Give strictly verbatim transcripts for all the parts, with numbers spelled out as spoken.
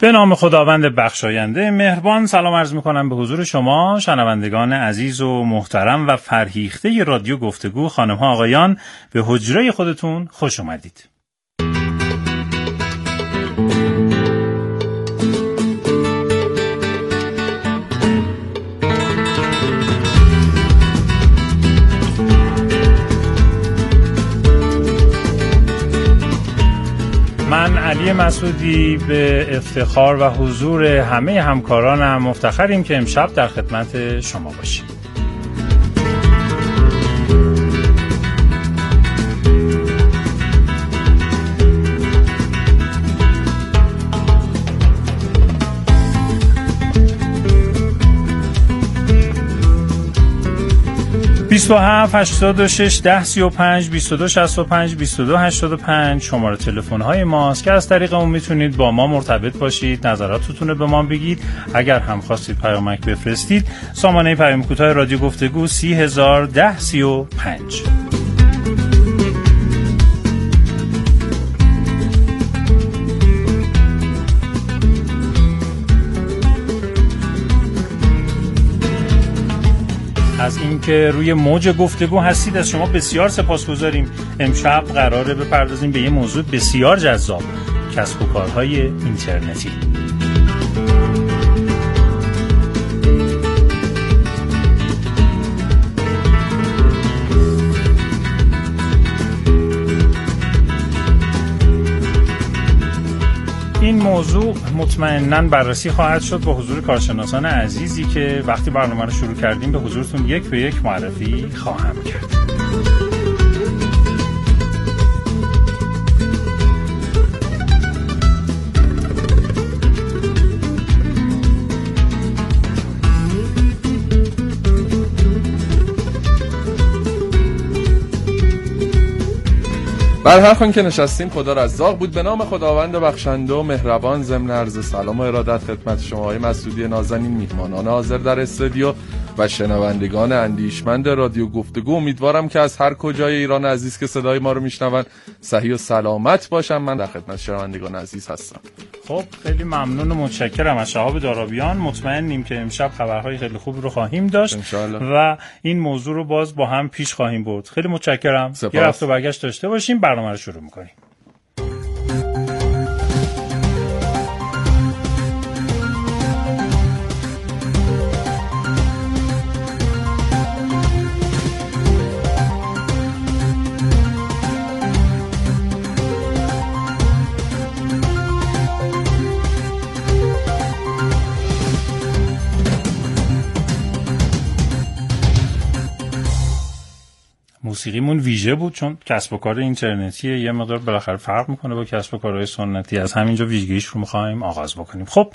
به نام خداوند بخشاینده مهربان سلام عرض می‌کنم به حضور شما شنوندگان عزیز و محترم و فرهیخته رادیو گفتگو. خانم‌ها آقایان، به حجره خودتون خوش اومدید. من علی مسعودی به افتخار و حضور همه همکارانم مفتخریم که امشب در خدمت شما باشیم. بیست و هفت هشتاد و شش ده سی و پنج بیست و دو شصت و پنج بیست و دو هشتاد و پنج شماره تلفن های ماست که از طریق اون میتونید با ما مرتبط باشید، نظراتتون رو به ما بگید. اگر هم خواستید پیامک بفرستید، سامانه پیام کوتاه رادیو گفتگو سی هزار ده سی و پنج. از اینکه روی موج گفتگو هستید از شما بسیار سپاسگزاریم. امشب قراره بپردازیم به یه موضوع بسیار جذاب، کسب و کارهای اینترنتی. این موضوع مطمئناً بررسی خواهد شد با حضور کارشناسان عزیزی که وقتی برنامه رو شروع کردیم به حضورتون یک به یک معرفی خواهم کرد. بر هر خوان که نشستیم خدا رزاق بود. به نام خداوند بخشنده و مهربان، ضمن عرض سلام و ارادت خدمت شما های مسعودی نازنین، میهمانان حاضر در استودیو و شنوندگان اندیشمند رادیو گفتگو. امیدوارم که از هر کجای ایران عزیز که صدای ما رو میشنون صحیح و سلامت باشم. من در خدمت شنوندگان عزیز هستم. خب خیلی ممنون و متشکرم از شهاب دارابیان. مطمئنیم که امشب خبرهای خیلی خوب رو خواهیم داشت انشالله و این موضوع رو باز با هم پیش خواهیم برد. خیلی متشکرم. سپاس. یه رفت و برگشت داشته باشیم، برنامه رو شروع می‌کنیم. موسیقیمون ویژه بود چون کسب و کار اینترنتی یه مقدار بالاخره فرق میکنه با کسب و کارهای سنتی. از همینجا ویژگیش رو میخوایم آغاز بکنیم. خب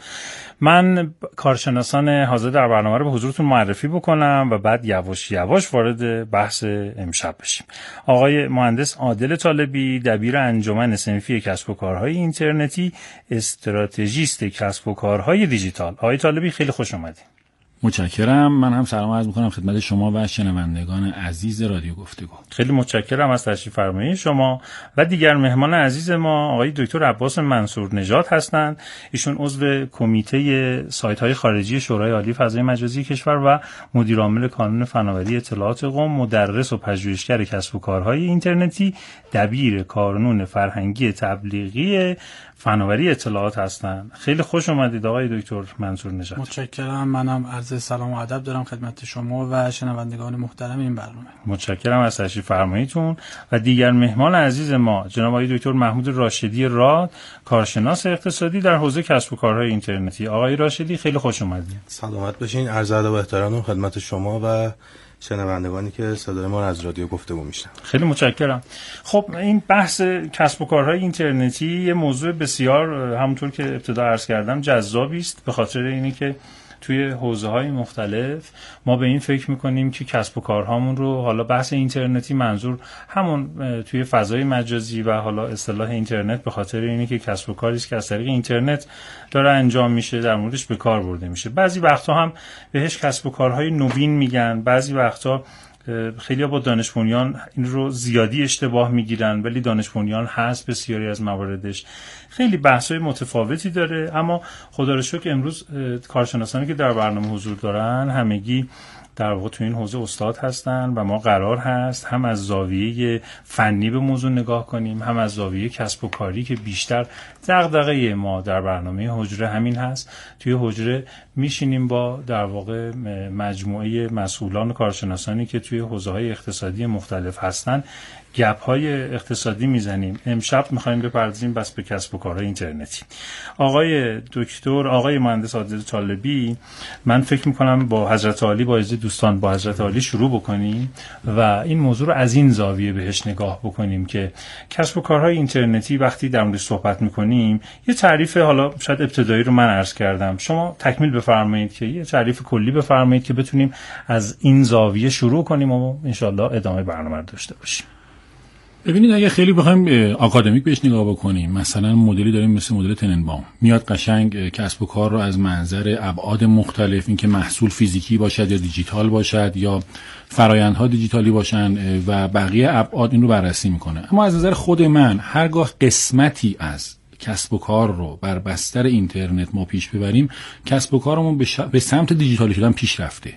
من کارشناسان حاضر در برنامه رو به حضورتون معرفی بکنم و بعد یواش یواش وارد بحث امشب بشیم. آقای مهندس عادل طالبی، دبیر انجمن صنفی کسب و کارهای اینترنتی، استراتژیست کسب و کارهای دیجیتال. آقای طالبی خیلی خوش اومدید. متشکرم. من هم سلام عرض می‌کنم خدمت شما و شنوندگان عزیز رادیو گفتگو. خیلی متشکرم از تشریف فرمایی شما و دیگر مهمان عزیز ما آقای دکتر عباس منصور نژاد هستند. ایشون عضو کمیته سایت‌های خارجی شورای عالی فضای مجازی کشور و مدیر عامل کانون فناوری اطلاعات قم، مدرس و پژوهشگر کسب و کارهای اینترنتی، دبیر کانون فرهنگی تبلیغی فناوری اطلاعات هستند. خیلی خوش اومدید آقای دکتر منصور نژاد. متشکرم. منم عرض سلام و ادب دارم خدمت شما و شنوندگان محترم این برنامه. متشکرم از تشریف فرماییتون و دیگر مهمان عزیز ما جناب آقای دکتر محمود راشدی راد، کارشناس اقتصادی در حوزه کسب و کارهای اینترنتی. آقای راشدی خیلی خوش اومدید. سلامت باشین. عرض ادب و احترام خدمت شما و شنوندگانی که صدای ما از رادیو گفتگو میشنن. خیلی متشکرم. خب این بحث کسب و کارهای اینترنتی یه موضوع بسیار همونطور که ابتدا عرض کردم جذابی است، به خاطر اینی که توی حوزه‌های مختلف ما به این فکر می‌کنیم که کسب و کارهامون رو، حالا بحث اینترنتی منظور همون توی فضای مجازی و حالا اصطلاح اینترنت به خاطر اینی که کسب و کاری است که از طریق اینترنت داره انجام میشه، در موردش به کار برده میشه. بعضی وقتا هم بهش کسب و کارهای نوین میگن، بعضی وقتا خیلی با دانش بنیان این رو زیادی اشتباه میگیرن، ولی دانش بنیان هست بسیاری از مواردش. خیلی بحث‌های متفاوتی داره، اما خدا رو شکر امروز کارشناسانی که در برنامه حضور دارن همگی در واقع تو این حوزه استاد هستن و ما قرار هست هم از زاویه فنی به موضوع نگاه کنیم، هم از زاویه کسب و کاری که بیشتر دغدغه ما در برنامه حجره همین هست. توی حجره میشینیم با در واقع مجموعه مسئولان و کارشناسانی که توی حوزه‌های اقتصادی مختلف هستن گپ‌های اقتصادی میزنیم. امشب می‌خوایم بپردازیم بس به کسب و کارهای اینترنتی. آقای دکتر، آقای مهندس عادل طالبی، من فکر می‌کنم با حضرت عالی، با عزیز دوستان با حضرت عالی شروع بکنیم و این موضوع رو از این زاویه بهش نگاه بکنیم که کسب و کارهای اینترنتی وقتی در موردش صحبت می‌کنیم، یه تعریف حالا شاید ابتدایی رو من عرض کردم، شما تکمیل بفرمایید که یه تعریف کلی بفرمایید که بتونیم از این زاویه شروع کنیم و انشالله ادامه برنامه رو داشته باشیم. ببینید اگه خیلی بخوایم آکادمیک بهش نگاه بکنیم، مثلا مدلی داریم مثل مدل تننباوم، میاد قشنگ کسب و کار رو از منظر ابعاد مختلف، اینکه محصول فیزیکی باشد یا دیجیتال باشد یا فرآیندها دیجیتالی باشن و بقیه ابعاد، این رو بررسی میکنه. اما از نظر خود من هرگاه قسمتی از کسب و کار رو بر بستر اینترنت ما پیش ببریم، کسب و کارمون به, ش... به سمت دیجیتالی شدن پیش رفته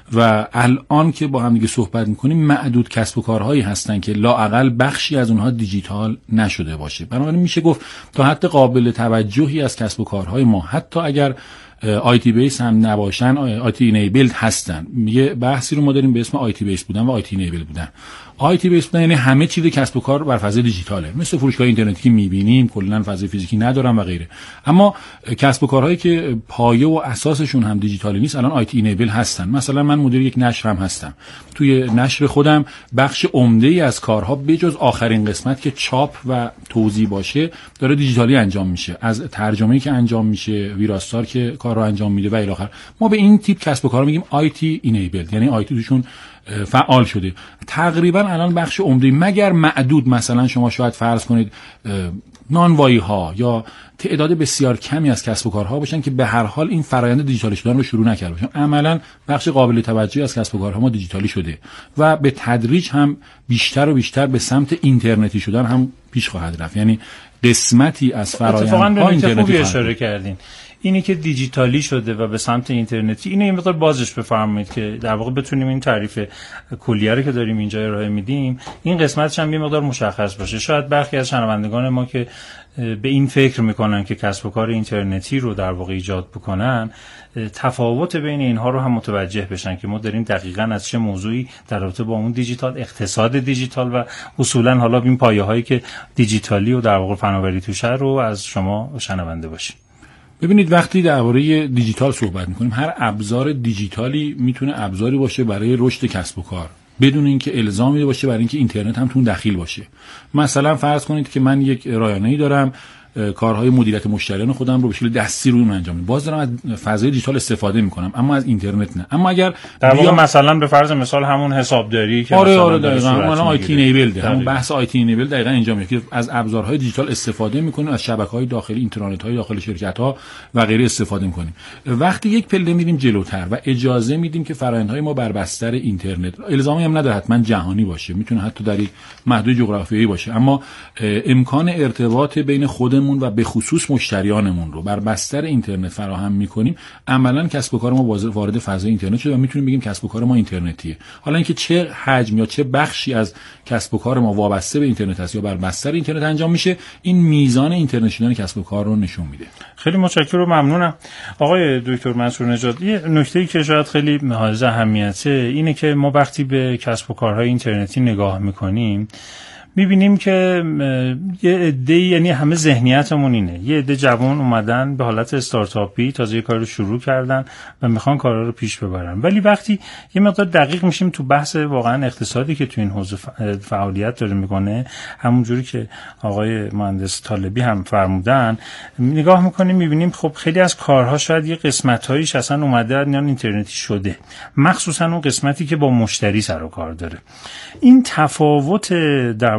و الان که با هم دیگه صحبت میکنیم معدود کسب و کارهایی هستن که لااقل بخشی از اونها دیجیتال نشده باشه. بنابراین میشه گفت تا حد قابل توجهی از کسب و کارهای ما، حتی اگر آیتی بیس هم نباشن، آیتی اینیبلد هستن. یه بحثی رو ما داریم به اسم آیتی بیس بودن و آیتی اینیبلد بودن. آیتی بیس بودن یعنی همه چیز کسب و کار بر فضای دیجیتاله، مثل فروشگاه اینترنتی که می‌بینیم کلاً فضای فیزیکی ندارن و غیره. اما کسب و کارهایی که پایه و اساسشون هم دیجیتالی نیست الان آیتی اینیبل هستن. مثلا من مدیر یک نشر هم هستم. توی نشر خودم بخش عمده‌ای از کارها بجز آخرین قسمت که چاپ و توزیع باشه داره دیجیتالی انجام میشه، از ترجمه‌ای که انجام میشه، ویراستار که کار رو انجام میده و الی آخر. ما به این تیپ کسب و کارا میگیم آیتی اینیبل، یعنی آیتی توشون فعال شده. تقریبا الان بخش عمده، مگر معدود مثلا شما شاید فرض کنید نانوایی ها یا تعداد بسیار کمی از کسب و کارها باشن که به هر حال این فرآیند دیجیتالی شدن رو شروع نکرده باشن. عملاً بخش قابل توجهی از کسب و کارها ما دیجیتالی شده و به تدریج هم بیشتر و بیشتر به سمت اینترنتی شدن هم پیش خواهد رفت. یعنی قسمتی از فرآیندها اینترنتی اشاره کردین، اینی که دیجیتالی شده و به سمت اینترنتی، اینو یه مقدار بازش بفرمایید که در واقع بتونیم این تعریف کلیه رو که داریم اینجا ارائه میدیم این قسمتش هم یه مقدار مشخص باشه. شاید برخی از شنوندگان ما که به این فکر میکنن که کسب و کار اینترنتی رو در واقع ایجاد بکنن، تفاوت بین اینها رو هم متوجه بشن که ما داریم دقیقاً از چه موضوعی در رابطه با اون دیجیتال، اقتصاد دیجیتال و اصولاً حالا این پایه‌هایی که دیجیتالی و در واقع فناوری توشه رو از شما شنونده باشیم. ببینید وقتی درباره دیجیتال صحبت میکنیم، هر ابزار دیجیتالی میتونه ابزاری باشه برای رشد کسب و کار بدون اینکه الزامی باشه برای اینکه اینترنت هم تون دخیل باشه. مثلا فرض کنید که من یک رایانه‌ای دارم، کارهای مدیریت مشتریان خودم رو به شکل دستی رو انجام میدم، باز دارم از فضای دیجیتال استفاده میکنم اما از اینترنت نه. اما اگر در واقع مثلا به فرض مثال همون حسابداری که آره مثلا آره دقیقاً الان آیتی اینیبل، همون بحث آیتی اینیبل دقیقاً اینجا میاد که از ابزارهای دیجیتال استفاده میکنیم، از شبکه‌های داخلی، اینترنت‌های داخل شرکت‌ها و غیره استفاده میکنیم. وقتی یک پله میریم جلوتر و اجازه میدیم که فرآیندهای ما بر بستر اینترنت، الزامی هم نداره حتما جهانی باشه، میتونه حتی در یک محدود جغرافیایی باشه، اما امکان ارتباط بین خودمون و به خصوص مشتریانمون رو بر بستر اینترنت فراهم میکنیم، عملاً کسب و کار ما وارد فضای اینترنت شده و میتونیم بگیم کسب و کار ما اینترنتیه. حالا اینکه چه حجم یا چه بخشی از کسب و کار ما وابسته به اینترنت است یا بر بستر اینترنت انجام میشه، این میزان اینترنت شدن کسب و کار رو نشون میده. خیلی متشکرم و ممنونم آقای دکتر منصور نژاد. یه نکته‌ای که شاید خیلی حائز اهمیته اینه که ما وقتی به کسب و کارهای اینترنتی نگاه میکنیم میبینیم که یه عده، یعنی همه ذهنیتمون اینه، یه عده جوان اومدن به حالت استارتاپی تازه کار رو شروع کردن و میخوان کارا رو پیش ببرن. ولی وقتی یه مقدار دقیق میشیم تو بحث واقعا اقتصادی که تو این حوزه فعالیت داره میکنه، همون جوری که آقای مهندس طالبی هم فرمودن، نگاه میکنیم میبینیم خب خیلی از کارها شاید یه قسمت‌هایش اصلا اومده یا اینترنتی شده، مخصوصا اون قسمتی که با مشتری سر و کار داره. این تفاوت در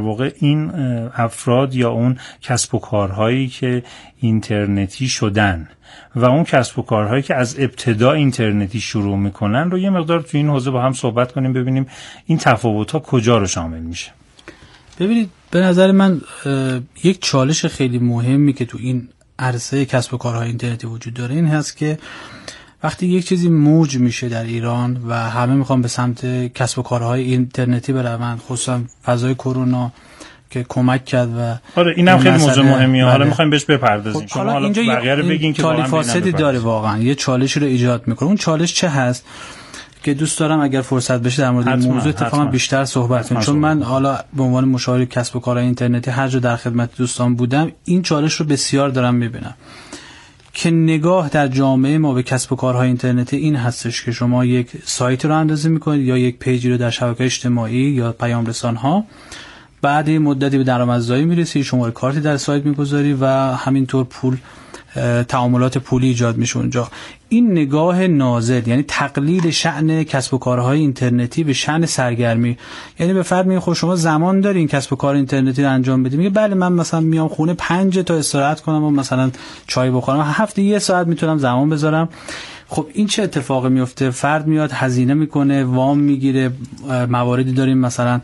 واقع این افراد یا اون کسب و کارهایی که اینترنتی شدن و اون کسب و کارهایی که از ابتدا اینترنتی شروع میکنن رو یه مقدار تو این حوزه با هم صحبت کنیم، ببینیم این تفاوت‌ها کجا رو شامل میشه. ببینید به نظر من یک چالش خیلی مهمی که تو این عرصه کسب و کارهای اینترنتی وجود داره این هست که وقتی یک چیزی موج میشه در ایران و همه میخوان به سمت کسب و کارهای اینترنتی برون، خصوصا فضای کرونا که کمک کرد و آره اینم خیلی موضوع مهمیه. حالا میخوایم بهش بپردازیم. شما حالا بقیه رو بگین که واقعا فاسدی داره، واقعا یه چالشی رو ایجاد میکنه. اون چالش چه هست که دوست دارم اگر فرصت بشه در مورد این موضوع اتفاقا بیشتر صحبت کنیم، چون من حالا به عنوان مشاور کسب و کارهای اینترنتی هر جا در خدمت دوستان بودم این چالش رو بسیار دارم میبینم که نگاه در جامعه ما به کسب و کارهای اینترنتی این هستش که شما یک سایت رو اندازه میکنید یا یک پیجی رو در شبکه اجتماعی یا پیام رسان‌ها، بعد مدتی به درآمدزایی میرسی، شماره کارتی در سایت میگذاری و همینطور پول تعاملات پولی ایجاد میشه اونجا. این نگاه نازل یعنی تقلیل شأن کسب و کارهای اینترنتی به شأن سرگرمی. یعنی به فرد میگه خب شما زمان دارین کسب و کار اینترنتی رو انجام بدید، میگه بله من مثلا میام خونه پنج تا استراحت کنم و مثلا چای بخورم، هفته یه ساعت میتونم زمان بذارم. خب این چه اتفاقی میفته؟ فرد میاد هزینه میکنه، وام میگیره، مواردی داریم مثلا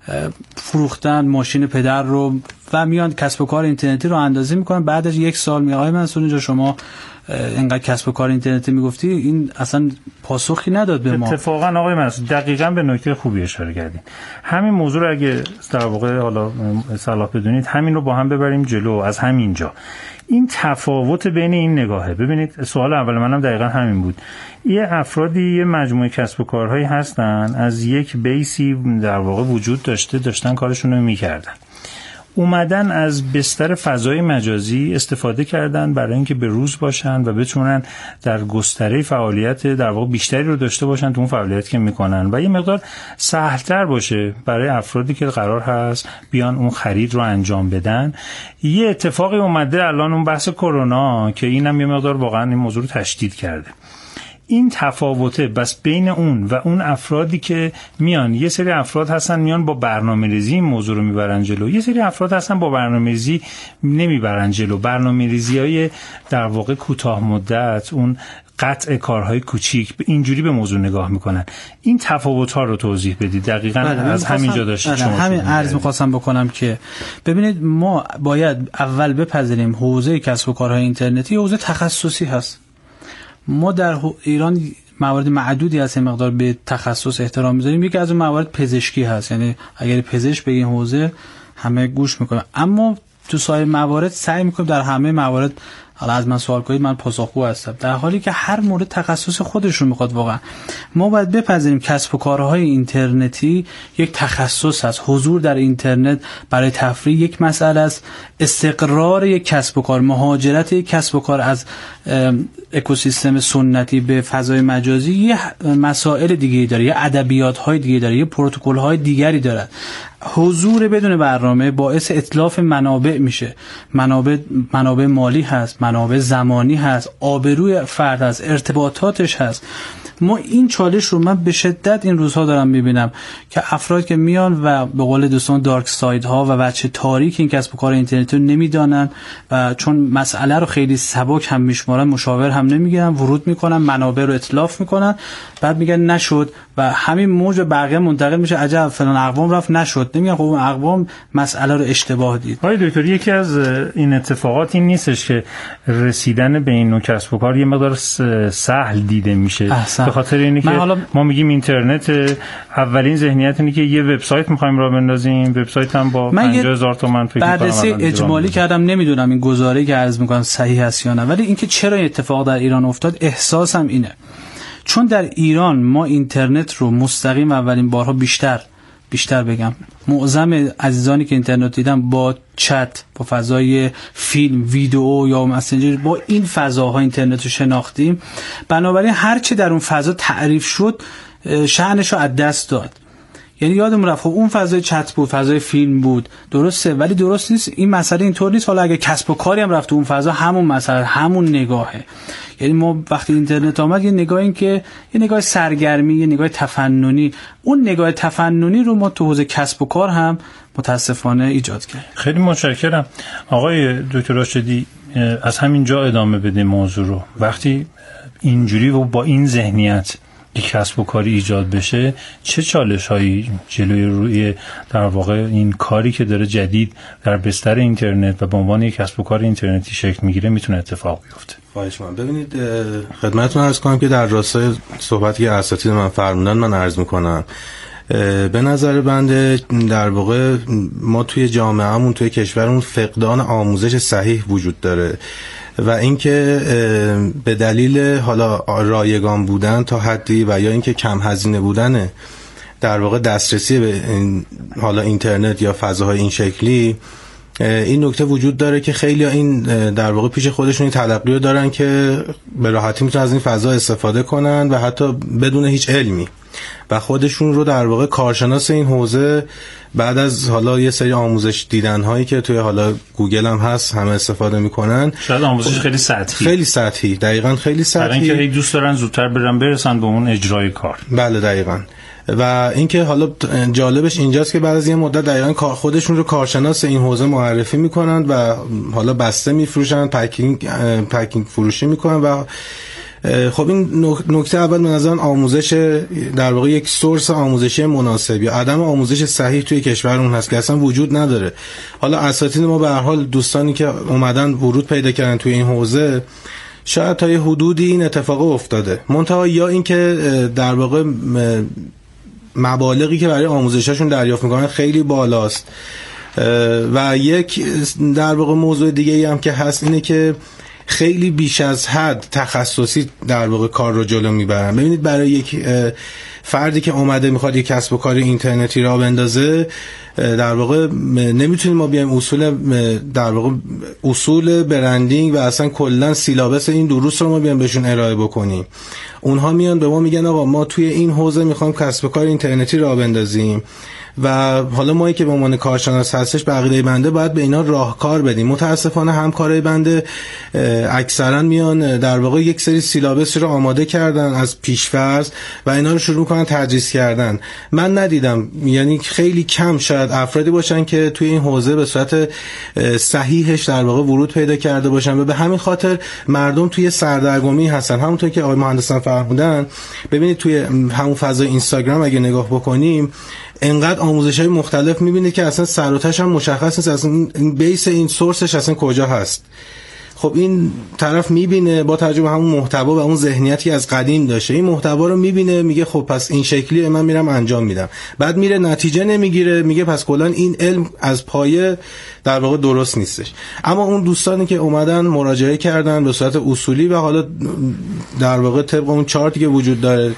فروختن ماشین پدر رو و میان کسب و کار اینترنتی رو اندازه میکنن، بعدش یک سال میگه آقای منصور اینجا شما اینقدر کسب و کار اینترنتی میگفتی، این اصلا پاسخی نداد به ما. اتفاقا آقای منصور دقیقاً به نکته خوبی اشاره کردین. همین موضوع رو اگه در واقع حالا صلاح بدونید همین رو با هم ببریم جلو از همینجا. این تفاوت بین این نگاهه. ببینید سوال اول منم دقیقاً همین بود. یه افرادی یه مجموعه کسب و کارهایی هستن از یک بیسی در واقع وجود داشته، داشتن کارشون رو میکردن، اومدن از بستر فضای مجازی استفاده کردن برای اینکه به روز باشن و بتونن در گستره فعالیت در واقع بیشتری رو داشته باشن تو اون فعالیتی که میکنن و یه مقدار سهل‌تر باشه برای افرادی که قرار هست بیان اون خرید رو انجام بدن. یه اتفاقی اومده الان اون بحث کرونا که اینم یه مقدار واقعا این موضوع رو تشدید کرده. این تفاوته بس بین اون و اون افرادی که میان، یه سری افراد هستن میان با برنامه‌ریزی این موضوع رو میبرن جلو، یه سری افراد هستن با برنامه‌ریزی نمیبرن جلو، برنامه‌ریزی‌های در واقع کوتاه مدت، اون قطع کارهای کوچیک اینجوری به موضوع نگاه میکنن. این تفاوت‌ها رو توضیح بدید. دقیقاً از همینجا داشتید شما همین عرض می‌خواستم بکنم که ببینید ما باید اول بپذیریم حوزه کسب و کارهای اینترنتی حوزه تخصصی هست. ما در ایران موارد معدودی هست مقدار به تخصص احترام میذاریم. یکی از اون موارد پزشکی هست، یعنی اگر پزشک به این حوزه همه گوش میکنه، اما تو سایر موارد سعی میکنیم در همه موارد حالا از من سوال کنید من پاسخگو هستم، در حالی که هر مورد تخصص خودش رو میخواد. واقعا ما باید بپذیریم کسب و کارهای اینترنتی یک تخصص هست. حضور در اینترنت برای تفریح یک مسئله است، استقرار یک کسب و کار، مهاجرت یک کسب و کار از اکوسیستم سنتی به فضای مجازی یه مسائل دیگه داره، یه ادبیات‌های دیگه داره، یه پروتکل‌های دیگری داره. حضور بدون برنامه باعث اتلاف منابع میشه. منابع منابع مالی هست، منابع زمانی هست، آبروی فرد هست، ارتباطاتش هست. ما این چالش رو من به شدت این روزها دارم میبینم که افراد که میان و به قول دوستان دارک ساید ها و بچه تاریک این کسب و کار اینترنتی رو نمیدانن و چون مسئله رو خیلی سبک هم میشمارن، مشاور هم نمیگیرن، ورود میکنن، منابع رو اتلاف میکنن، بعد میگن نشد و همین موج به بقیه منتقل میشه، عجب فلان اقوام رفت نشد. نمیگن خب اون اقوام مسئله رو اشتباه دید. آقای دکتر یکی از این اتفاقات این نیستش که رسیدن به این نوع کسب و کار یه مقدار سهل دیده میشه؟ به خاطر اینه که حالا... ما میگیم اینترنت، اولین ذهنیت اینه که یه وبسایت می‌خوایم راه بندازیم، وبسایت هم با پنجاه هزار تومان فکر کنم بررسی اجمالی کردم، نمیدونم این گزاره‌ای که عرض می‌کنم صحیح است یا نه، ولی اینکه چرا این اتفاق در ایران افتاد احساسم اینه چون در ایران ما اینترنت رو مستقیم اولین بارها بیشتر بیشتر بگم معظم عزیزانی که اینترنت دیدن با چت، با فضای فیلم، ویدیو یا مسنجر، با این فضاها اینترنت رو شناختیم. بنابراین هر چه در اون فضا تعریف شد شأنش رو از دست داد. یعنی یادم رفت خب اون فضای چت بود، فضای فیلم بود، درسته، ولی درست نیست این مسئله اینطور نیست. حالا اگه کسب و کاری هم رفت اون فضا همون مسئله همون نگاهه. یعنی ما وقتی اینترنت آمد یه نگاه این که یه نگاه سرگرمی، یه نگاه تفننی، اون نگاه تفننی رو ما تو حوزه کسب و کار هم متاسفانه ایجاد کرد. خیلی متشکرم آقای دکتر راشدی. از همینجا ادامه بدیم موضوع رو. وقتی اینجوری و با این ذهنیت یک کسب و کاری ایجاد بشه، چه چالش هایی جلوی روی در واقع این کاری که داره جدید در بستر اینترنت و به عنوان یک کسب و کار اینترنتی شکل میگیره میتونه اتفاق بیفته؟ خواهش می‌کنم. ببینید خدمتتون عرض کنم که در راستای صحبتی که اساتید من فرمودن من عرض میکنم. به نظر بنده در واقع ما توی جامعهمون توی کشورمون فقدان آموزش صحیح وجود داره و اینکه به دلیل حالا رایگان بودن تا حدی و یا اینکه کم هزینه بودن در واقع دسترسی به این حالا اینترنت یا فضاهای این شکلی، این نکته وجود داره که خیلی این در واقع پیش خودشون این تلقی رو دارن که به راحتی میتونن از این فضا استفاده کنن و حتی بدون هیچ علمی و خودشون رو در واقع کارشناس این حوزه بعد از حالا یه سری آموزش دیدن هایی که توی حالا گوگل هم هست همه استفاده میکنن. شاید آموزش خیلی سطحی خیلی سطحی دقیقاً خیلی سطحی، برای اینکه دوست دارن زودتر برن برسن به اون اجرای کار. بله دقیقاً. و اینکه حالا جالبش اینجاست که بعد از یه مدت دقیقاً خودشون رو کارشناس این حوزه معرفی میکنن و حالا بسته میفروشن، پکینگ پکینگ فروشی میکنن و خب این نکته اول به نظر آموزش در واقع یک سورس آموزشی مناسب یا عدم آموزش صحیح توی کشورمون هست که اصلا وجود نداره. حالا اساتید ما به هر حال دوستانی که اومدن ورود پیدا کردن توی این حوزه شاید تا یه حدودی این اتفاق افتاده، منتها یا اینکه در واقع مبالغی که برای آموزششون دریافت میکنن خیلی بالاست و یک در واقع موضوع دیگه ای هم که هست اینه که خیلی بیش از حد تخصصی در واقع کار رو جلو میبرن. ببینید برای یک فردی که اومده میخواد یک کسب و کار اینترنتی را بندازه در واقع نمیتونیم ما بیایم اصول در واقع اصول برندینگ و اصلا کلا سیلابس این دروس رو ما بیایم بهشون ارائه بکنیم. اونها میان به ما میگن آقا ما توی این حوزه میخوام کسب و کار اینترنتی را بندازیم و حالا مایی که به عنوان کارشناس هستش به عقیده بنده باید به اینا راهکار بدیم. متاسفانه همکارای بنده اکثرا میان در واقع یک سری سیلابس رو آماده کردن از پیش‌فرض و اینا رو شروع کنن تدریس کردن. من ندیدم، یعنی خیلی کم شاید افرادی باشن که توی این حوزه به صورت صحیحش در واقع ورود پیدا کرده باشن و به همین خاطر مردم توی سردرگمی هستن. همونطور که آقای مهندسان فرمودن، ببینید توی همون فضای اینستاگرام اگه نگاه بکنیم انقدر آموزش‌های مختلف می‌بینید که اصلا سر و تهش هم مشخص نیست اصلا این بیس این سورسش اصلا کجا هست. خب این طرف می‌بینه با توجه به همون محتوا و اون ذهنیتی از قدیم داشته، این محتوا رو می‌بینه میگه خب پس این شکلیه من میرم انجام میدم، بعد میره نتیجه نمیگیره میگه پس کلا این علم از پایه در واقع درست نیستش. اما اون دوستانی که اومدن مراجعه کردن به صورت اصولی و حالا در واقع طبق اون چارتی که وجود داره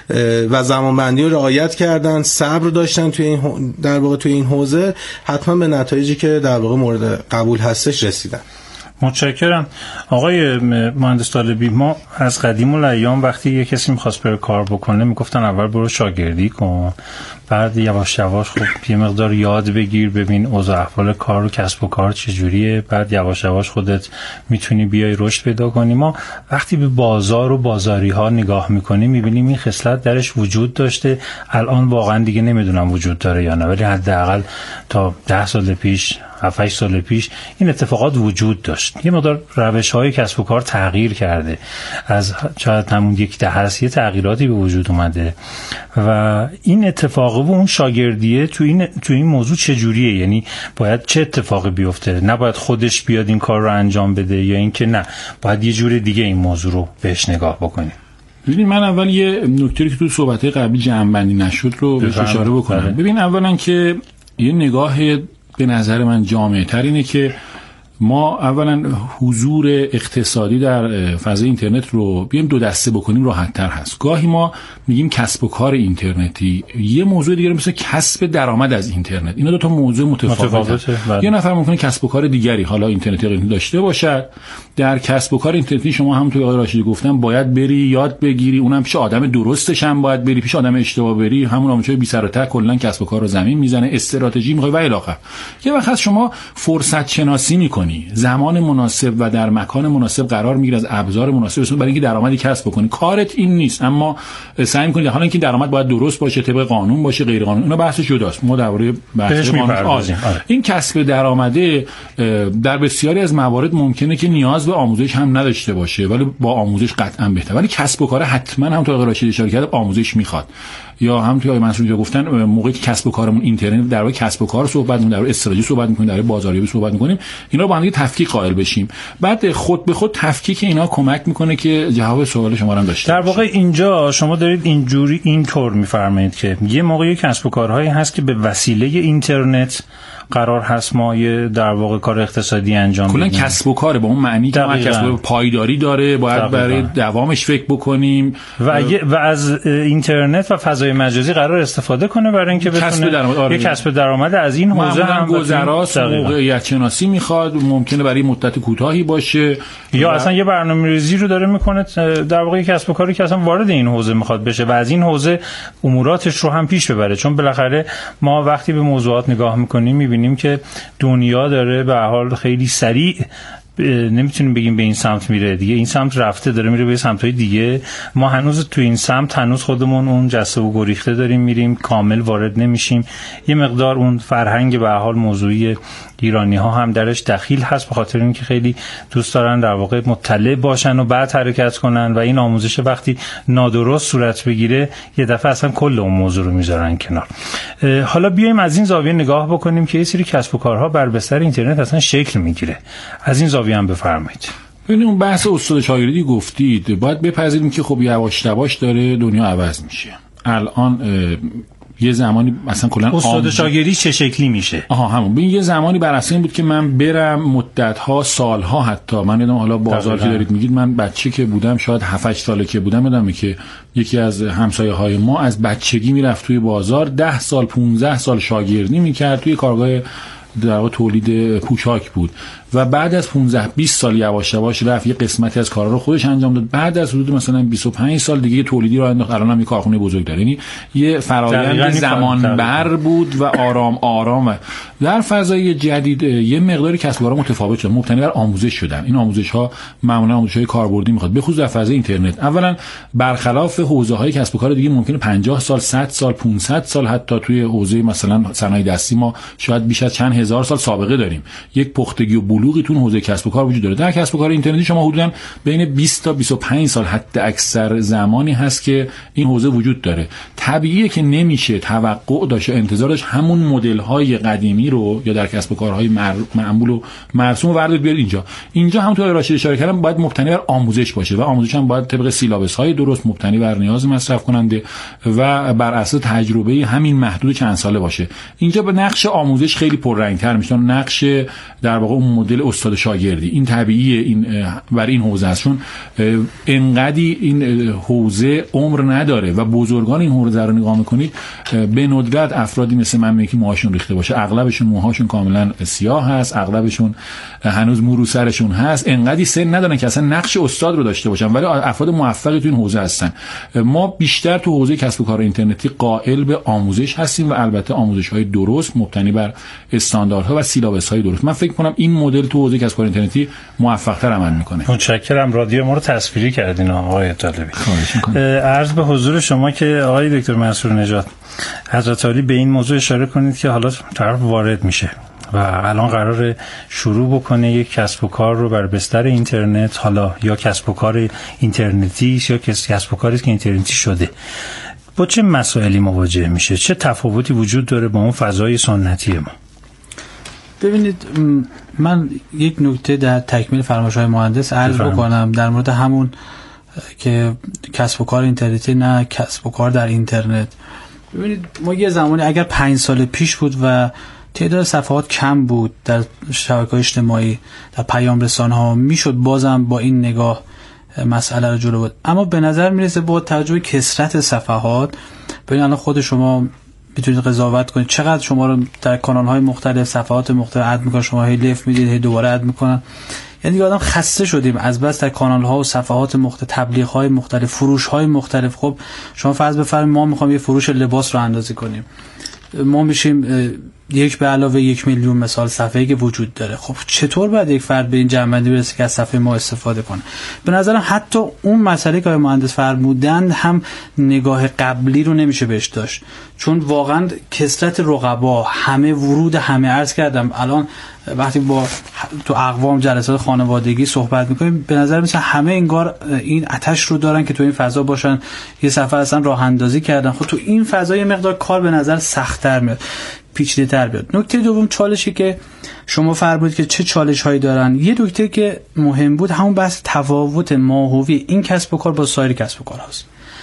و زمانبندی رو رعایت کردن، صبر داشتن توی این در واقع توی این حوزه، حتما به نتایجی که در واقع مورد قبول هستش رسیدن. متشکرم. آقای مهندس طالبی، ما از قدیم الایام وقتی یک کسی می‌خواست بره کار بکنه میگفتن اول برو شاگردی کن، بعد یواش یواش خب یه مقدار یاد بگیر، ببین اوضاع احوال کار و کسب و کار چجوریه، بعد یواش یواش خودت میتونی بیای رشد پیدا کنی. ما وقتی به بازار و بازاری ها نگاه میکنیم میبینیم این خصلت درش وجود داشته. الان واقعا دیگه نمیدونم وجود داره یا نه، ولی حداقل تا ده سال پیش، هفت هشت سال پیش این اتفاقات وجود داشت. یه مقدار روش‌های کسب و کار تغییر کرده، از شاید همون یک دهه است یه تغییراتی به وجود اومده و این اتفاق و اون شاگردیه تو این تو این موضوع چجوریه؟ یعنی باید چه اتفاقی بیفته؟ نباید خودش بیاد این کار رو انجام بده یا اینکه نه باید یه جور دیگه این موضوع رو بهش نگاه بکنیم؟ ببین من اول یه نکته‌ای که تو صحبت‌های قبلی جمع‌بندی نشد رو بهش اشاره بکنم. بله. ببین اولا که یه نگاه به نظر من جامع‌تر اینه که ما اولا حضور اقتصادی در فضای اینترنت رو بیایم دو دسته بکنیم راحت تر هست. گاهی ما میگیم کسب و کار اینترنتی، یه موضوع دیگه مثل کسب درآمد از اینترنت. اینا دو تا موضوع متفاوته. یه نفر ممکنه کسب و کار دیگری حالا اینترنتی داشته باشه. در کسب و کار اینترنتی شما هم توی آقای راشدی گفتم باید بری یاد بگیری، اونم پیش آدم درستش هم باید بری، پیش آدم اشتباه بری همون آموزش بی سر و ته کلا کسب و کار رو زمین میزنه، استراتژی میخوای و الی آخر. یه وقت شما فرصت شناسی میکنی میکنی، زمان مناسب و در مکان مناسب قرار میگیری، از ابزار مناسب برای اینکه درآمدی کسب بکنی. کارت این نیست، اما سعی میکنی حالا اینکه درآمد باید درست باشه، طبق قانون باشه، غیر قانون، اینا بحث جداست. ما درباره بحث قانون آره. این کسب درآمده در بسیاری از موارد ممکنه که نیاز به آموزش هم نداشته باشه، ولی با آموزش قطعا بهتره. ولی کسب و کار حتما هم تو آقای راشد اشاره کرد آموزش میخواد. یا هم توی آقای منصور گفتن موقعی که کسب و کارمون اینترنت در واقع کسب و کار صحبت می‌کنیم، در واقع استراتژی صحبت می‌کنیم، در واقع بازاریابی صحبت می‌کنیم، اینا رو با هم دیگه تفکیک قائل بشیم. بعد خود به خود تفکیک اینا کمک می‌کنه که جواب سوال شما رو هم داشته در واقع اینجا شما دارید اینجوری اینطور می‌فرمایید که یه موقعی کسب و کارهایی هست که به وسیله اینترنت قرار هست ما یه در واقع کار اقتصادی انجام بدیم. کلا کسب و کار با اون معنی که ما کسب و پایداری داره، باید دقیقا. برای دوامش فکر بکنیم و, و از اینترنت و فضای مجازی قرار استفاده کنه برای اینکه بتونه آره. یه کسب درآمد از این حوزه هم گذراست، موقعیت شناسی میخواد، ممکنه برای مدت کوتاهی باشه یا و... اصلا یه برنامه‌ریزی رو داره میکنه در واقع کسب و کاری که اصلا وارد این حوزه میخواد بشه و از این حوزه اموراتش رو هم پیش ببره. چون بالاخره ما وقتی به موضوعات نگاه میکنیم میبینیم که دنیا داره به هر حال خیلی سریع نمیتونیم بگیم به این سمت میره دیگه، این سمت رفته داره میره به سمت‌های دیگه. ما هنوز تو این سمت هنوز خودمون اون جسته و گریخته داریم میریم، کامل وارد نمیشیم. یه مقدار اون فرهنگ به هر حال موضوعی ایرانی ها هم درش دخیل هست، به خاطر اینکه خیلی دوست دارن در واقع مطلع باشن و بعد حرکت کنن و این آموزش وقتی نادرست صورت بگیره یه دفعه اصلا کل اون موضوع رو میذارن کنار. حالا بیایم از این زاویه نگاه بکنیم که یه سری کسب و کارها بر بستر اینترنت اصلا شکل میگیره. از این زاویه هم بفرمایید. ببینید اون بحث استاد شاگردی گفتید، باید بپذیریم که خب یواش یواش داره دنیا عوض میشه. الان یه زمانی مثلا کلا استاد شاگردی چه شکلی میشه؟ آها همون ببین یه زمانی بر اساس این بود که من برم مدت‌ها سال‌ها حتی من یادم حالا بازار که دارید میگید، من بچه که بودم شاید هفت هشت ساله که بودم یادمه که یکی از همسایه‌های ما از بچگی میرفت توی بازار، ده سال پانزده سال شاگردی میکرد توی کارگاه در واقع تولید پوشاک بود و بعد از پانزده بیست سال یواش یواش رفت یه قسمتی از کارا رو خودش انجام داد. بعد از حدود مثلا بیست و پنج سال دیگه تولیدی رو انداخت، الان هم یه کارخونه بزرگ داره. یعنی یه فرآیند زمانبر بود و آرام آرام و در فضای جدید یه مقداری کسب و کارها متفاوت شد، مبتنی بر آموزش شدن. این آموزش‌ها معمولا آموزش‌های کاربردی میخواد، به خصوص در فضای اینترنت. اولا برخلاف حوزه‌های کسب و کار دیگه ممکنه پنجاه سال صد سال پانصد سال حتی توی حوزه مثلا صنایع دستی ما شاید بیش از چند هزار سال سابقه داریم. یک پختگی و بلوغی تو حوزه کسب و کار وجود داره. در کسب و کار اینترنتی شما حدوداً بین بیست تا بیست و پنج سال حد اکثر زمانی هست که این حوزه وجود داره. طبیعیه که نمیشه توقع داشت انتظار داشت همون مدل‌های قدیمی رو یا در کسب و کارهای معمول و مرسوم وارد بیارید اینجا. اینجا هم تو راشد اشاره کردم باید مبتنی بر آموزش باشه و آموزش هم باید طبق سیلابس‌های درست مبتنی بر نیاز مصرف کننده و بر اساس تجربه همین محدود چند ساله باشه. اینجا به نقش آموزش خیلی پررنگ‌تر میشه، نقش در واقع اون مدل استاد شاگردی. این طبیعیه، این برای این حوزه است، چون انقدی این حوزه عمر نداره و بزرگان این حوزه رو نگاه میکنید به ندرت افرادی مثل من که موهاشون ریخته باشه، اغلبشون موهاشون کاملا سیاه هست، اغلبشون هنوز مو رو سرشون هست، انقدی سن ندارن که اصلا نقش استاد رو داشته باشن، ولی افراد موفقی تو این حوزه هستن. ما بیشتر تو حوزه کسب و کار اینترنتی قائل به آموزش هستیم و البته آموزش‌های درست مبتنی بر استانداردها و سیلابس‌های درست. من فکر کنم این مدل تو حوزه کسب و کار اینترنتی موفق‌تر عمل میکنه. متشکرم، رادیو ما رو تصویری کردین آقای طالبی. عرض به حضور شما که آقای دکتر منصور نژاد حضرت عالی به این موضوع اشاره کنید که حالا طرف وارد میشه و الان قراره شروع بکنه یک کسب و کار رو بر بستر اینترنت، حالا یا کسب و کار اینترنتی یا کسب و کاری که اینترنتی شده، با چه مسائلی مواجه میشه؟ چه تفاوتی وجود داره با اون فضای سنتی ما؟ ببینید، من یک نکته در تکمیل فرمایش‌های مهندس عرض بکنم در مورد همون که کسب و کار اینترنتی نه کسب و کار در اینترنت. ببینید، ما یه زمانی اگر پنج سال پیش بود و تعداد صفحات کم بود در شبکه‌های اجتماعی، در پیام رسانه‌ها، میشد بازم با این نگاه مسئله رو جلو بود. اما به نظر میرسه با توجه به کثرت صفحات، ببینید الان خود شما میتونید قضاوت کنید چقدر شما رو در کانال‌های مختلف صفحات مختلف اد میکنن، شما هی لفت میدید هی دوباره اد میکنن. یعنی دیگه آدم خسته شدیم از بس در کانال‌ها و صفحات مختلف، تبلیغ‌های مختلف، فروش‌های مختلف. خب شما فرض بفرمایید ما می‌خوام یه فروش لباس رو اندازی کنیم، ما میشیم یک به علاوه یک میلیون مثال صفحه‌ای که وجود داره. خب چطور باید یک فرد به این جمع‌بندی برسه که از صفحه ما استفاده کنه؟ به نظرم حتی اون مسئله که مهندس فرمودن هم نگاه قبلی رو نمیشه بهش داشت، چون واقعا کثرت رقبا، همه ورود، همه عرض کردم الان وقتی با تو اقوام جلسات خانوادگی صحبت میکنیم به نظر میاد همه انگار این آتش رو دارن که تو این فضا باشن، یه سفر اصلا راه اندازی کردن. خب تو این فضا یه مقدار کار به نظر سخت‌تر میاد، پیچیده‌تر بیاد. نکته دوم چالشی که شما فرمودید که چه چالش‌هایی دارن، یه نکته که مهم بود همون بحث تفاوت ماهوی این کسب و کار با سایر کسب و کارهاست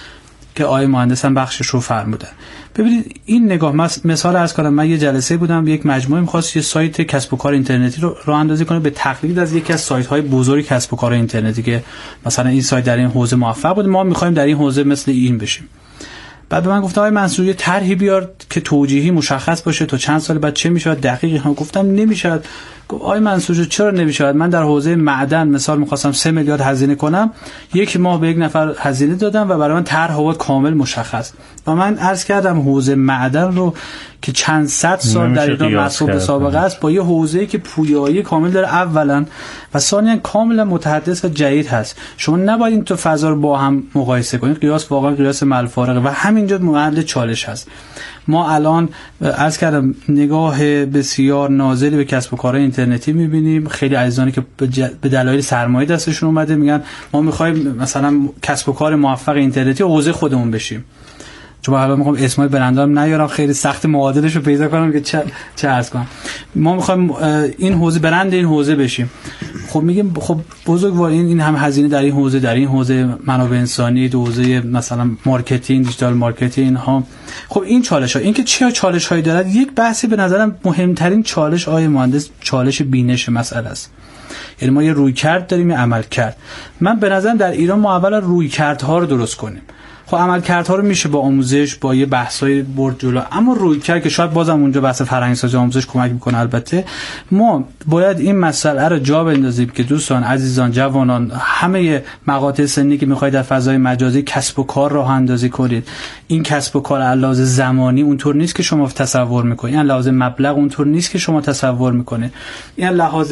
که آقای مهندس هم بخشش رو فرمودن. ببینید این نگاه، مثال عرض کنم، من یه جلسه بودم، یک مجموعه می‌خواست یه سایت کسب و کار اینترنتی رو راه اندازی کنه به تقلید از یکی از سایت‌های بزرگ کسب و کار اینترنتی که مثلا این سایت در این حوزه موفق بود، ما می‌خوایم در این حوزه مثل این بشیم. بعد به من گفت آقای منصوری طرحی بیار که توجیهی مشخص باشه تا چند سال بعد چه میشه دقیقی. هم گفتم نمیشه. گفت آقای منصوری چرا نمیشه؟ من در حوزه معدن مثال می‌خواستم سه میلیارد هزینه کنم، یک ماه به یک نفر هزینه دادم و برای من طرح حوزه کامل مشخص. و من عرض کردم حوزه معدن رو که چند صد سال در ایران مسئول سابقه است با یه حوزه‌ای که پویایی کامل داره اولا و ثانیاً کاملا متحدث و جدید هست. شما نباید این تو فضا رو با هم مقایسه کنید. قیاس واقعا قیاس ملفارقه و همینجا محل چالش هست. ما الان عرض کردم نگاه بسیار ناظری به کسب و کارهای اینترنتی می‌بینیم. خیلی عزیزانی که به دلایل سرمایه دستشون اومده میگن ما می‌خوایم مثلا کسب و کار موفق اینترنتی حوزه خودمون بشیم. چون حالا میخوام اسمای برندام نیارم، خیلی سخت معادلش رو پیدا کنم که چه چه عرض کنم. ما میخوایم این حوزه برند این حوزه بشیم. خب میگیم خب بزرگوار این این هم هزینه در این حوزه، در این حوزه منابع انسانی، حوزه مثلا مارکتینگ، دیجیتال مارکتینگ ها. خب این چالش ها، این که چه چالش هایی دارد، یک بحثی به نظرم مهمترین چالش آقای مهندس چالش بینش مسئله است. یعنی ما یه رویکرد داریم، یه عمل کرد. من به نظرم در ایران ما اول رویکردها رو درست کنیم. خب عملکردها رو میشه با آموزش، با یه بحثای برد جلو، اما رویکرد که شاید بازم اونجا بحث فرهنگ‌سازی آموزش کمک میکنه. البته ما باید این مسئله رو جا بندازیم که دوستان عزیزان، جوانان، همه مقاطع سنی که میخواید در فضای مجازی کسب و کار راه اندازی کنید، این کسب و کار علاوه زمانی اونطور نیست که شما تصور میکنید، این لحاظ مبلغ اونطور نیست که شما تصور میکنید، این لحاظ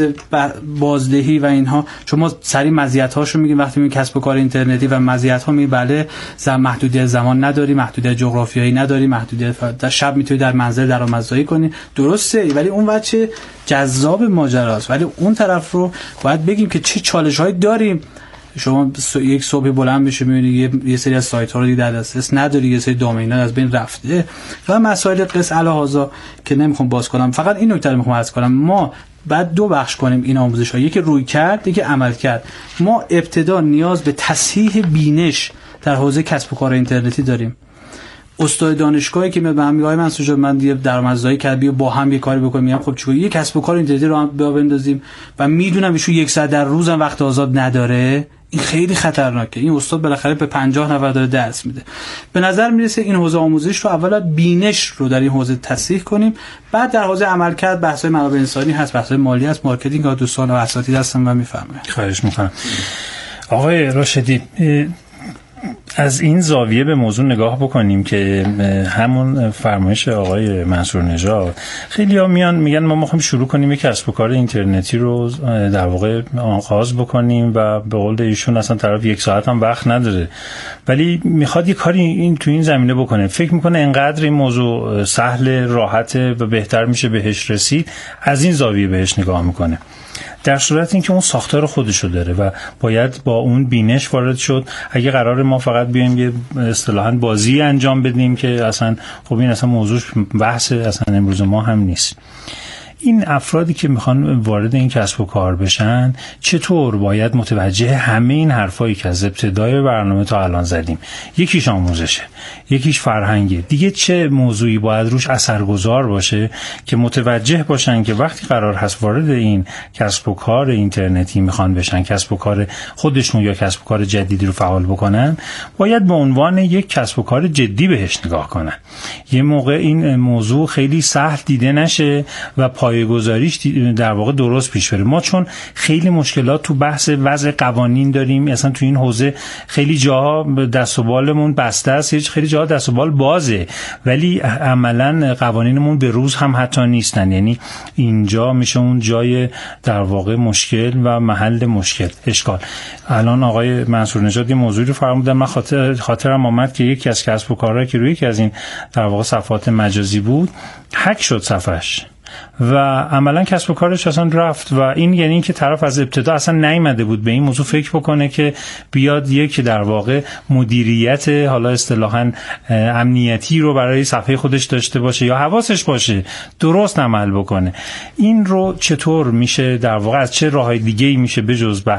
بازدهی و اینها. شما سری مزیت‌هاشو میگین وقتی میگین کسب و کار اینترنتی و مزیت‌ها، میگین بله محدودیت زمان نداری، محدودیت جغرافیایی نداری، محدودیت در شب میتونی در منزل درآمدزایی کنی، درسته، ولی اون بچه جذاب ماجراست. ولی اون طرف رو باید بگیم که چه چالش‌هایی داریم. شما یک صبح بلند میشه میبینی یه سری از سایت‌ها رو دیگه در دسترس نداری، یه سری دامین‌ها از بین رفته و مسائل قص الهازا که نمیخوام باز کنم. فقط این نکته رو میخوام عرض کنم، ما بعد دو بخش کنیم این آموزش‌ها، یکی روی کرد، یکی عمل کرد. ما ابتدا نیاز به تصحیح بینش در حوزه کسب و کار اینترنتی داریم. استاد دانشگاهی که به من میگه من سوجا من دیگه درآمدزایی کردم بیا با هم یه کاری بکنیم، میگم خب چیکار، یه کسب و کار اینترنتی رو هم بندازیم و میدونم ایشون یک ساعت در روزم وقت آزاد نداره، این خیلی خطرناکه. این استاد بالاخره به پنجاه نفر داره درس میده. به نظر میرسه این حوزه آموزش رو اولا بینش رو در این حوزه تصحیح کنیم، بعد در حوزه عملکرد بحث‌های منابع انسانی هست، بحث‌های مالی هست، مارکتینگ ها، دوستان و اساتید هستن و میفهمن. خواهش می‌کنم. آقای راشدی، از این زاویه به موضوع نگاه بکنیم که همون فرمایش آقای منصور نژاد، خیلی ها میان میگن ما میخوایم شروع کنیم یک کسب و کار اینترنتی رو در واقع آغاز بکنیم و به قول ایشون اصلا طرف یک ساعت هم وقت نداره، ولی میخواد یه کاری این تو این زمینه بکنه. فکر میکنه انقدر این موضوع سهل، راحته و بهتر میشه بهش رسید، از این زاویه بهش نگاه میکنه. در صورت اینکه اون ساختار خودشو داره و باید با اون بینش وارد شد. اگه قرار ما فقط بیایم یه اصطلاحاً بازی انجام بدیم که اصلا خب این اصلا موضوعش بحث اصلا امروز ما هم نیست. این افرادی که میخوان وارد این کسب و کار بشن چطور باید متوجه همه این حرفایی که از ابتدای برنامه تا الان زدیم، یکیش آموزشه، یکیش فرهنگه، دیگه چه موضوعی باید روش اثرگذار باشه که متوجه باشن که وقتی قرار هست وارد این کسب و کار اینترنتی میخوان بشن، کسب و کار خودشون یا کسب و کار جدیدی رو فعال بکنن، باید به عنوان یک کسب و کار جدی بهش نگاه کنن. یه موقع این موضوع خیلی سهل دیده نشه و پای پایه‌گذاریش در واقع درست پیش بره. ما چون خیلی مشکلات تو بحث وضع قوانین داریم، اصلا تو این حوزه خیلی جاها دست و بالمون بسته است، خیلی جاها دست و بال بازه، ولی عملا قوانینمون به روز هم حتی نیستن. یعنی اینجا میشه اون جای در واقع مشکل و محل مشکل اشکال. الان آقای منصور نژاد یه موضوعی رو فرمودن، من خاطر خاطرم آمد که یکی از کسب و کارهایی که روی یکی از این در واقع صفحات مجازی بود هک شد صفحش و عملا کسب و کارش اصلا رفت. و این یعنی اینکه طرف از ابتدا اصلا نیامده بود به این موضوع فکر بکنه که بیاد یک در واقع مدیریت حالا اصطلاحاً امنیتی رو برای صفحه خودش داشته باشه یا حواسش باشه درست عمل بکنه. این رو چطور میشه در واقع از چه راههای دیگه‌ای میشه بجز